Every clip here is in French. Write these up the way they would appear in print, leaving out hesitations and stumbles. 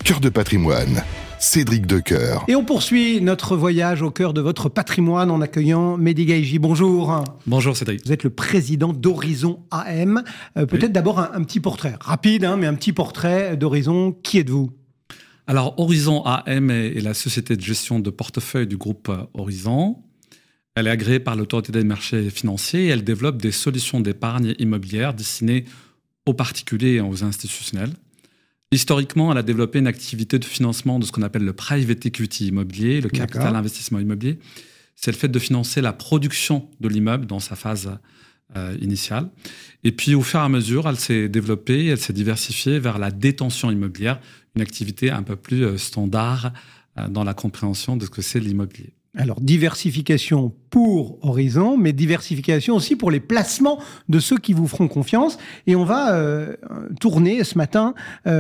Cœur de patrimoine, Cédric Decoeur. Et on poursuit notre voyage au cœur de votre patrimoine en accueillant Mehdi Gaïji. Bonjour. Bonjour Cédric. Vous êtes le président d'Horizon AM. Peut-être d'abord un petit portrait, rapide, mais un petit portrait d'Horizon. Qui êtes-vous ? Alors Horizon AM est la société de gestion de portefeuille du groupe Horizon. Elle est agréée par l'autorité des marchés financiers et elle développe des solutions d'épargne immobilière destinées aux particuliers et aux institutionnels. Historiquement, elle a développé une activité de financement de ce qu'on appelle le private equity immobilier, le capital investissement immobilier. C'est le fait de financer la production de l'immeuble dans sa phase initiale. Et puis, au fur et à mesure, elle s'est développée, elle s'est diversifiée vers la détention immobilière, une activité un peu plus standard dans la compréhension de ce que c'est l'immobilier. Alors, diversification pour Horizon, mais diversification aussi pour les placements de ceux qui vous feront confiance. Et on va tourner ce matin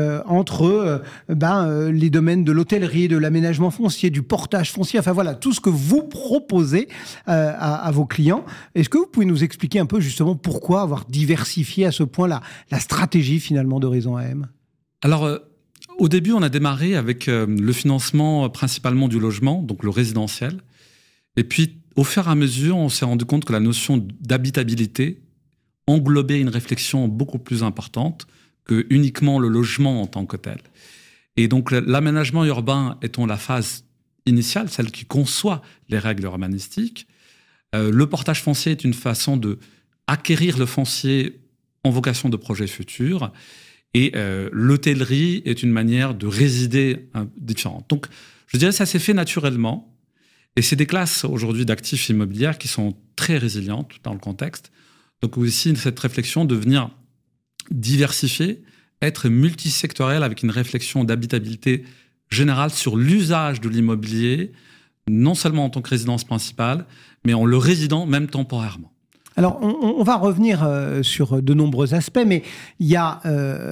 entre les domaines de l'hôtellerie, de l'aménagement foncier, du portage foncier, enfin voilà, tout ce que vous proposez à vos clients. Est-ce que vous pouvez nous expliquer un peu justement pourquoi avoir diversifié à ce point la stratégie finalement d'Horizon AM ? Alors, au début, on a démarré avec le financement principalement du logement, donc le résidentiel. Et puis, au fur et à mesure, on s'est rendu compte que la notion d'habitabilité englobait une réflexion beaucoup plus importante que uniquement le logement en tant que tel. Et donc, l'aménagement urbain étant la phase initiale, celle qui conçoit les règles urbanistiques, le portage foncier est une façon d'acquérir le foncier en vocation de projet futur. Et l'hôtellerie est une manière de résider différente. Donc, je dirais que ça s'est fait naturellement. Et c'est des classes aujourd'hui d'actifs immobiliers qui sont très résilientes dans le contexte. Donc aussi, cette réflexion de venir diversifier, être multisectoriel avec une réflexion d'habitabilité générale sur l'usage de l'immobilier, non seulement en tant que résidence principale, mais en le résidant même temporairement. Alors, on va revenir sur de nombreux aspects, mais il y a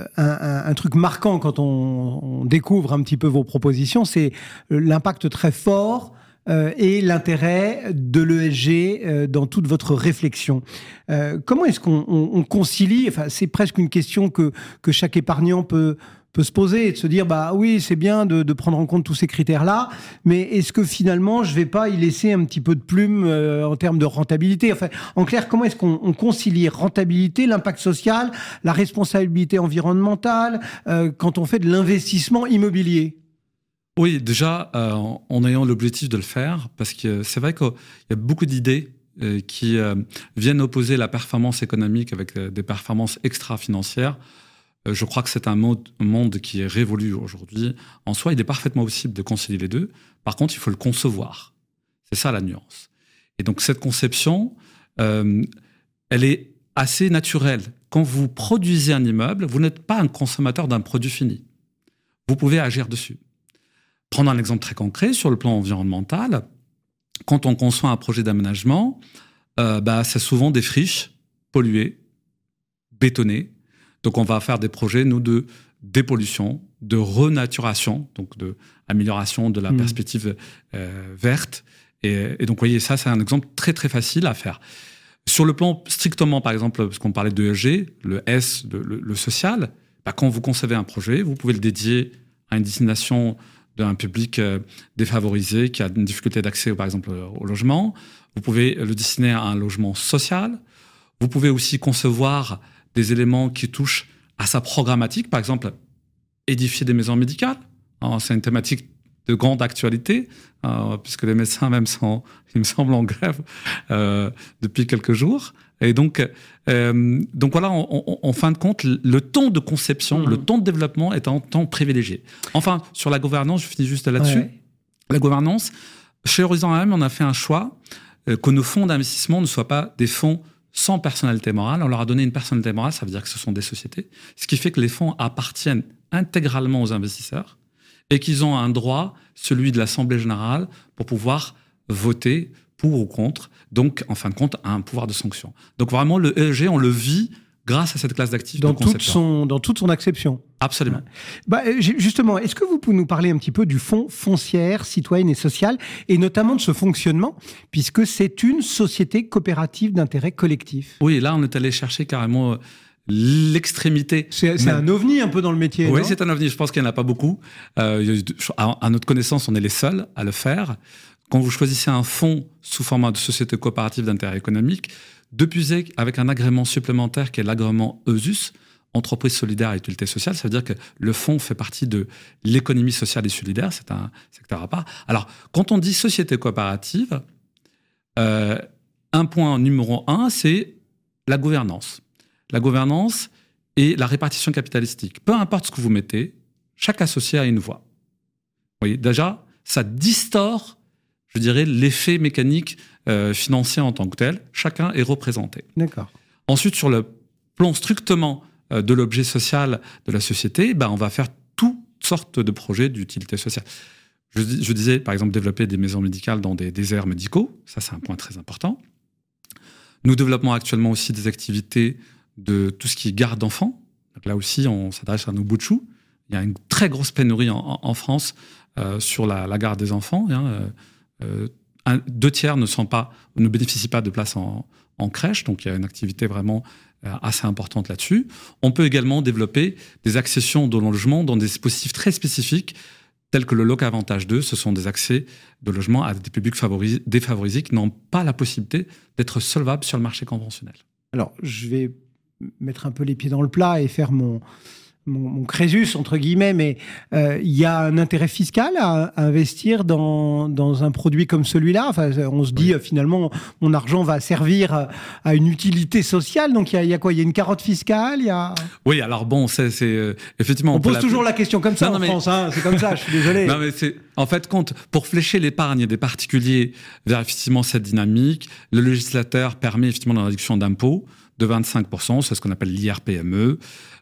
un truc marquant quand on découvre un petit peu vos propositions, c'est l'impact très fort et l'intérêt de l'ESG dans toute votre réflexion. Comment est-ce qu'on concilie, enfin, c'est presque une question que chaque épargnant peut se poser et de se dire, bah oui, c'est bien de prendre en compte tous ces critères-là, mais est-ce que finalement, je vais pas y laisser un petit peu de plume en termes de rentabilité ? Enfin, en clair, comment est-ce qu'on concilie rentabilité, l'impact social, la responsabilité environnementale quand on fait de l'investissement immobilier ? Oui, déjà, en ayant l'objectif de le faire, parce que c'est vrai qu'il y a beaucoup d'idées qui viennent opposer la performance économique avec des performances extra-financières. Je crois que c'est un monde qui est révolu aujourd'hui. En soi, il est parfaitement possible de concilier les deux. Par contre, il faut le concevoir. C'est ça la nuance. Et donc, cette conception, elle est assez naturelle. Quand vous produisez un immeuble, vous n'êtes pas un consommateur d'un produit fini. Vous pouvez agir dessus. Prendre un exemple très concret sur le plan environnemental. Quand on conçoit un projet d'aménagement, c'est souvent des friches polluées, bétonnées. Donc, on va faire des projets, nous, de dépollution, de renaturation, donc d'amélioration de la perspective verte. Et donc, vous voyez, ça, c'est un exemple très, très facile à faire. Sur le plan strictement, par exemple, parce qu'on parlait de ESG, le S, le social, quand vous concevez un projet, vous pouvez le dédier à une destination d'un public défavorisé qui a une difficulté d'accès, par exemple, au logement. Vous pouvez le destiner à un logement social. Vous pouvez aussi concevoir des éléments qui touchent à sa programmatique, par exemple, édifier des maisons médicales. C'est une thématique de grande actualité, puisque les médecins même sont, il me semble, en grève depuis quelques jours. Et donc voilà, en fin de compte, le temps de conception, le temps de développement est un temps privilégié. Enfin, sur la gouvernance, je finis juste là-dessus. Ouais. La gouvernance, chez Horizon AM, on a fait un choix que nos fonds d'investissement ne soient pas des fonds sans personnalité morale. On leur a donné une personnalité morale, ça veut dire que ce sont des sociétés, ce qui fait que les fonds appartiennent intégralement aux investisseurs et qu'ils ont un droit, celui de l'Assemblée générale, pour pouvoir voter pour ou contre, donc en fin de compte, un pouvoir de sanction. Donc vraiment, le ESG, on le vit grâce à cette classe d'actifs de conception. Dans toute son acception. Absolument. Justement, est-ce que vous pouvez nous parler un petit peu du fonds foncière, citoyenne et sociale, et notamment de ce fonctionnement, puisque c'est une société coopérative d'intérêt collectif ? Oui, là, on est allé chercher carrément l'extrémité. C'est un ovni un peu dans le métier. Oui, non ? c'est un ovni. Je pense qu'il n'y en a pas beaucoup. À notre connaissance, on est les seuls à le faire. Quand vous choisissez un fonds sous format de société coopérative d'intérêt économique, depuiser avec un agrément supplémentaire qui est l'agrément ESUS, entreprise solidaire et utilité sociale, ça veut dire que le fonds fait partie de l'économie sociale et solidaire, c'est un secteur à part. Alors, quand on dit société coopérative, un point numéro 1, c'est la gouvernance. La gouvernance et la répartition capitalistique. Peu importe ce que vous mettez, chaque associé a une voix. Vous voyez, déjà, ça distord, je dirais, l'effet mécanique financier en tant que tel. Chacun est représenté. D'accord. Ensuite, sur le plan strictement de l'objet social de la société, on va faire toutes sortes de projets d'utilité sociale. Je disais, par exemple, développer des maisons médicales dans des déserts médicaux. Ça, c'est un point très important. Nous développons actuellement aussi des activités de tout ce qui est garde d'enfants. Donc là aussi, on s'adresse à nos bouts de chou. Il y a une très grosse pénurie en France sur la garde des enfants. 2 tiers ne bénéficient pas de place en crèche. Donc, il y a une activité vraiment assez importante là-dessus. On peut également développer des accessions de logement dans des dispositifs très spécifiques, tels que le Loc Avantage 2. Ce sont des accès de logement à des publics défavorisés qui n'ont pas la possibilité d'être solvables sur le marché conventionnel. Alors, je vais mettre un peu les pieds dans le plat et faire mon crésus, entre guillemets, mais il y a un intérêt fiscal à investir dans un produit comme celui-là. Enfin, on se dit, finalement, mon argent va servir à une utilité sociale. Donc, il y a quoi ? Il y a une carotte fiscale, Oui, alors bon, c'est effectivement... On pose toujours la question comme ça en France, hein, c'est comme ça, je suis désolé. Non, mais en fait, pour flécher l'épargne des particuliers vers effectivement cette dynamique, le législateur permet effectivement la réduction d'impôts de 25%, c'est ce qu'on appelle l'IR-PME.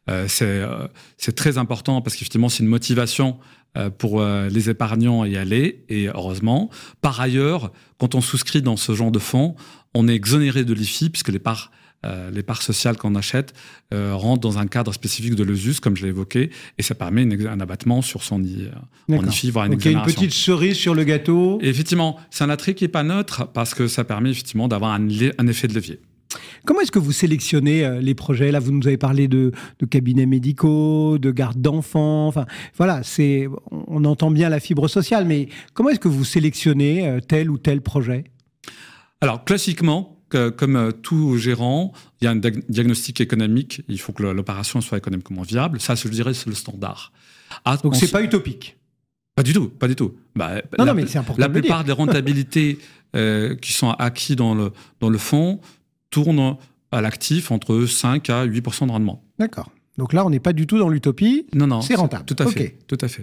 C'est très important parce qu'effectivement, c'est une motivation pour les épargnants à y aller, et heureusement. Par ailleurs, quand on souscrit dans ce genre de fonds, on est exonéré de l'IFI puisque les parts sociales qu'on achète rentrent dans un cadre spécifique de l'ESUS, comme je l'ai évoqué, et ça permet un abattement sur son IFI, voire une exonération. Il y a une petite cerise sur le gâteau. Et effectivement, c'est un attrait qui n'est pas neutre parce que ça permet effectivement d'avoir un effet de levier. Comment est-ce que vous sélectionnez les projets ? Là, vous nous avez parlé de cabinets médicaux, de garde d'enfants. Enfin, voilà, on entend bien la fibre sociale, mais comment est-ce que vous sélectionnez tel ou tel projet ? Alors, classiquement, comme tout gérant, il y a un diagnostic économique. Il faut que l'opération soit économiquement viable. Ça, je dirais, c'est le standard. Donc, c'est pas utopique ? Pas du tout. Non, mais c'est important. La plupart des rentabilités qui sont acquises dans le fonds tournent à l'actif entre 5 à 8% de rendement. D'accord. Donc là, on n'est pas du tout dans l'utopie. Non, c'est rentable. Tout à fait.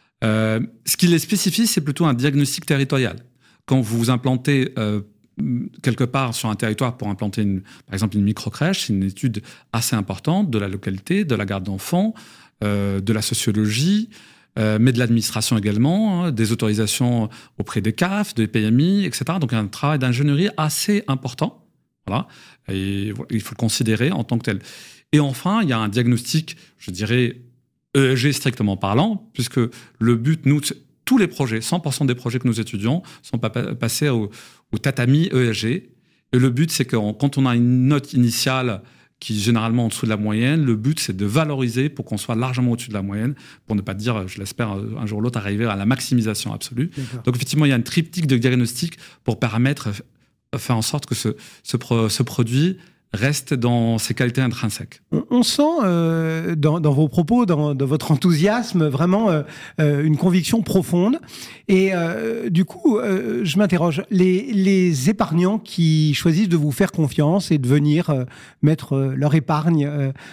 Ce qui les spécifie, c'est plutôt un diagnostic territorial. Quand vous vous implantez quelque part sur un territoire pour implanter, par exemple, une microcrèche, c'est une étude assez importante de la localité, de la garde d'enfants, de la sociologie, mais de l'administration également, des autorisations auprès des CAF, des PMI, etc. Donc, un travail d'ingénierie assez important. Voilà, et il faut le considérer en tant que tel. Et enfin, il y a un diagnostic, je dirais, ESG strictement parlant, puisque le but, tous les projets, 100% des projets que nous étudions, sont passés au tatami ESG. Et le but, c'est que quand on a une note initiale qui est généralement en dessous de la moyenne, le but, c'est de valoriser pour qu'on soit largement au-dessus de la moyenne, pour ne pas dire, je l'espère, un jour ou l'autre, arriver à la maximisation absolue. D'accord. Donc, effectivement, il y a un triptyque de diagnostic pour faire en sorte que ce produit reste dans ses qualités intrinsèques. On sent dans vos propos, dans votre enthousiasme, vraiment une conviction profonde. Et du coup, je m'interroge, les épargnants qui choisissent de vous faire confiance et de venir mettre leur épargne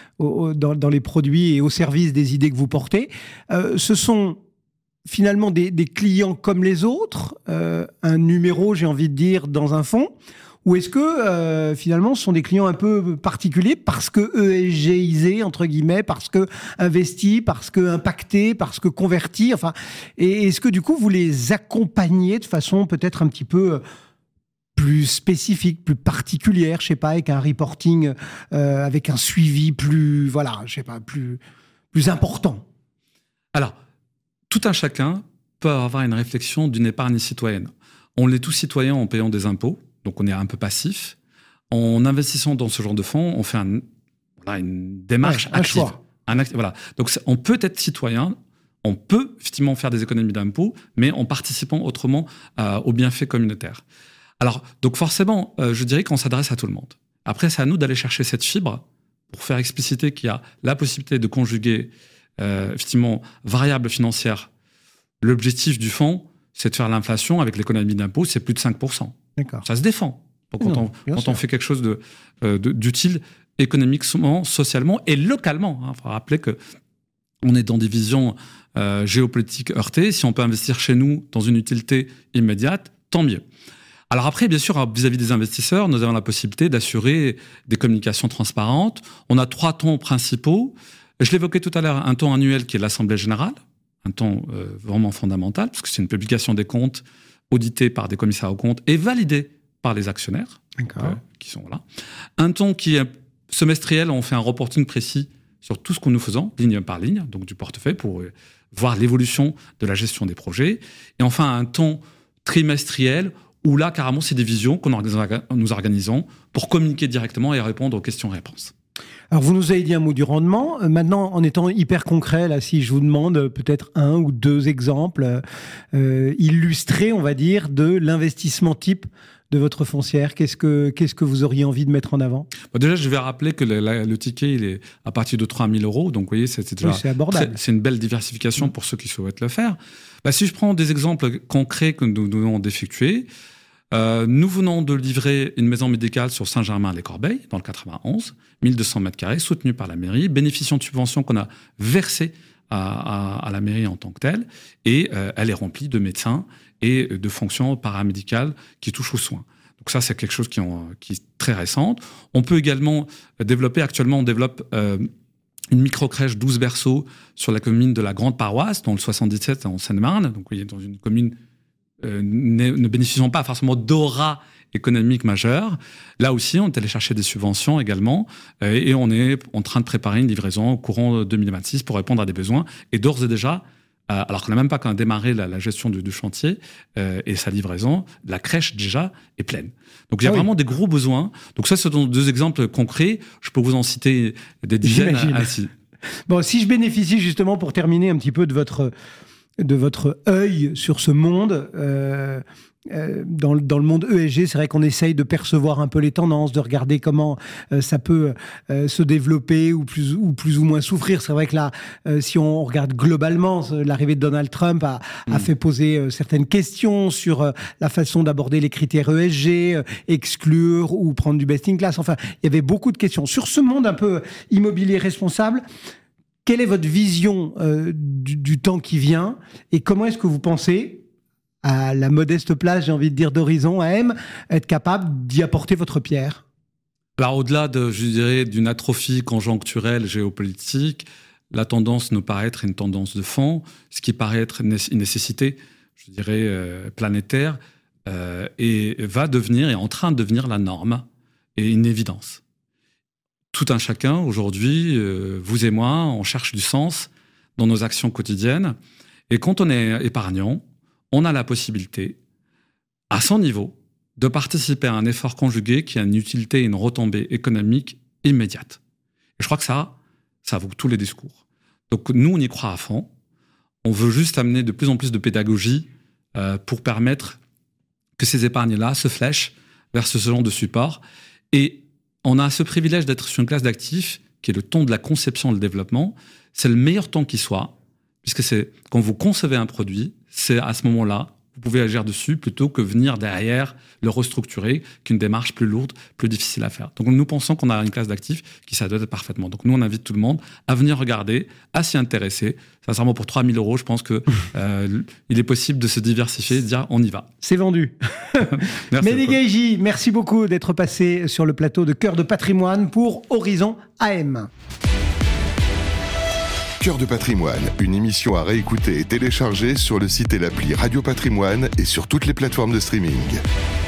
dans les produits et au service des idées que vous portez, ce sont finalement des clients comme les autres, un numéro, j'ai envie de dire, dans un fonds, ou est-ce que finalement ce sont des clients un peu particuliers parce que ESGisés, entre guillemets, parce que investis, parce que impactés, parce que convertis, enfin, et est-ce que du coup vous les accompagnez de façon peut-être un petit peu plus spécifique, plus particulière, je sais pas, avec un reporting, avec un suivi plus, voilà, je sais pas, plus important? Alors, tout un chacun peut avoir une réflexion d'une épargne citoyenne. On l'est tous citoyens en payant des impôts, donc on est un peu passif. En investissant dans ce genre de fonds, on fait On a une démarche un active. choix. Voilà. Donc, on peut être citoyen, on peut effectivement faire des économies d'impôts, mais en participant autrement aux bienfaits communautaires. Alors, donc forcément, je dirais qu'on s'adresse à tout le monde. Après, c'est à nous d'aller chercher cette fibre pour faire expliciter qu'il y a la possibilité de conjuguer effectivement variables financières. L'objectif du fonds, c'est de faire l'inflation avec l'économie d'impôt, c'est plus de 5%. D'accord. Ça se défend. Donc, quand on fait quelque chose d'utile économiquement, socialement et localement. Il faut rappeler qu'on est dans des visions géopolitiques heurtées. Si on peut investir chez nous dans une utilité immédiate, tant mieux. Alors après, bien sûr, vis-à-vis des investisseurs, nous avons la possibilité d'assurer des communications transparentes. On a 3 tons principaux. Je l'évoquais tout à l'heure, un ton annuel qui est l'Assemblée générale, un ton vraiment fondamental, parce que c'est une publication des comptes auditée par des commissaires aux comptes et validée par les actionnaires qui sont là. Un ton qui est semestriel, on fait un reporting précis sur tout ce que nous faisons, ligne par ligne, donc du portefeuille, pour voir l'évolution de la gestion des projets. Et enfin, un ton trimestriel, où là, carrément, c'est des visions que nous organisons pour communiquer directement et répondre aux questions-réponses. Alors, vous nous avez dit un mot du rendement. Maintenant, en étant hyper concret, là, si je vous demande peut-être 1 ou 2 exemples illustrés, on va dire, de l'investissement type de votre foncière, qu'est-ce que vous auriez envie de mettre en avant ? Déjà, je vais rappeler que le ticket, il est à partir de 3 000 €. Donc, vous voyez, c'est déjà c'est abordable. C'est une belle diversification pour ceux qui souhaitent le faire. Si je prends des exemples concrets que nous venons d'effectuer, nous venons de livrer une maison médicale sur Saint-Germain-les-Corbeilles, dans le 91, 1200 m², soutenue par la mairie, bénéficiant de subventions qu'on a versées à la mairie en tant que telle, et elle est remplie de médecins et de fonctions paramédicales qui touchent aux soins. Donc ça, c'est quelque chose qui est très récente. On peut également développer, actuellement, on développe une micro-crèche 12 berceaux sur la commune de la Grande Paroisse, dans le 77, en Seine-et-Marne. Donc, vous voyez, dans une commune ne bénéficiant pas forcément d'aura économique majeure. Là aussi, on est allé chercher des subventions également, et on est en train de préparer une livraison au courant 2026 pour répondre à des besoins. Et d'ores et déjà, alors qu'on n'a même pas quand démarré la gestion du chantier et sa livraison, la crèche déjà est pleine. Donc il y a vraiment des gros besoins. Donc ça, ce sont 2 exemples concrets. Je peux vous en citer des dizaines ainsi. Bon, si je bénéficie justement, pour terminer un petit peu de votre œil sur ce monde, dans le monde ESG, c'est vrai qu'on essaye de percevoir un peu les tendances, de regarder comment ça peut se développer ou plus ou moins souffrir. C'est vrai que là, si on regarde globalement, l'arrivée de Donald Trump a fait poser certaines questions sur la façon d'aborder les critères ESG, exclure ou prendre du best in class. Enfin, il y avait beaucoup de questions. Sur ce monde un peu immobilier responsable, quelle est votre vision du temps qui vient et comment est-ce que vous pensez, à la modeste place, j'ai envie de dire, d'Horizon AM, être capable d'y apporter votre pierre ? Alors, au-delà je dirais, d'une atrophie conjoncturelle géopolitique, la tendance nous paraît être une tendance de fond, ce qui paraît être une nécessité, je dirais, planétaire, et est en train de devenir la norme et une évidence. Tout un chacun, aujourd'hui, vous et moi, on cherche du sens dans nos actions quotidiennes. Et quand on est épargnant, on a la possibilité, à son niveau, de participer à un effort conjugué qui a une utilité et une retombée économique immédiate. Et je crois que ça vaut tous les discours. Donc nous, on y croit à fond. On veut juste amener de plus en plus de pédagogie pour permettre que ces épargnes-là se flèchent vers ce genre de support. Et on a ce privilège d'être sur une classe d'actifs qui est le ton de la conception et le développement. C'est le meilleur ton qui soit, puisque c'est quand vous concevez un produit, c'est à ce moment-là, vous pouvez agir dessus plutôt que venir derrière le restructurer, qu'une démarche plus lourde, plus difficile à faire. Donc nous pensons qu'on a une classe d'actifs qui s'adapte parfaitement. Donc nous, on invite tout le monde à venir regarder, à s'y intéresser. Sincèrement, pour 3 000 €, je pense que il est possible de se diversifier et de dire on y va. C'est vendu. Mehdi Gueïji, merci beaucoup d'être passé sur le plateau de Cœur de Patrimoine pour Horizon AM. Cœur de Patrimoine, une émission à réécouter et télécharger sur le site et l'appli Radio Patrimoine et sur toutes les plateformes de streaming.